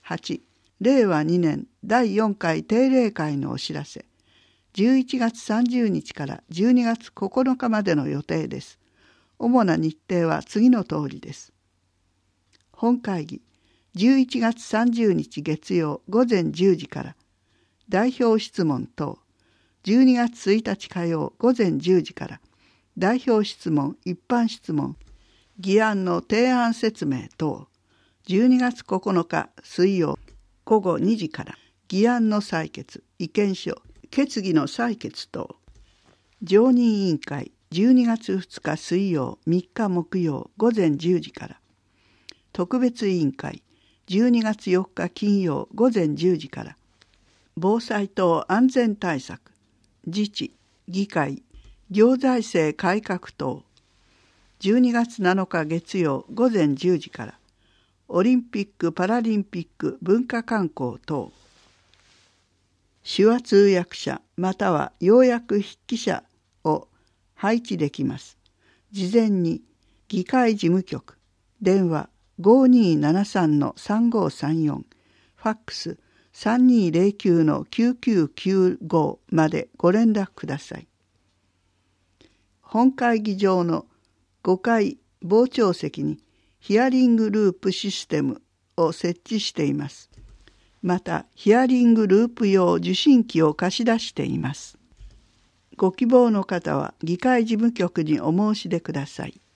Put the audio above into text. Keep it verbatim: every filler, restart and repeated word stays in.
はち、れいわにねんだいよんかい定例会のお知らせ。じゅういちがつさんじゅうにちからじゅうにがつここのかまでの予定です。主な日程は次の通りです。本会議、じゅういちがつさんじゅうにち月曜ごぜんじゅうじから代表質問等、じゅうにがつついたち火曜ごぜんじゅうじから代表質問、一般質問、議案の提案説明等、じゅうにがつここのか水曜ごごにじから議案の採決、意見書、決議の採決等、常任委員会じゅうにがつふつか水曜みっか木曜ごぜんじゅうじから特別委員会じゅうにがつよっか金曜ごぜんじゅうじから防災等安全対策、自治、議会、行財政改革等、じゅうにがつなのか月曜ごぜんじゅうじからオリンピック・パラリンピック文化観光等、手話通訳者または要約筆記者を配置できます。事前に議会事務局、電話 ごにーななさんのさんごーさんよん、ファックス さんにーぜろきゅうのきゅうきゅうきゅうご までご連絡ください。本会議場のごかい傍聴席にヒアリングループシステムを設置しています。また、ヒアリングループ用受信機を貸し出しています。ご希望の方は議会事務局にお申し出ください。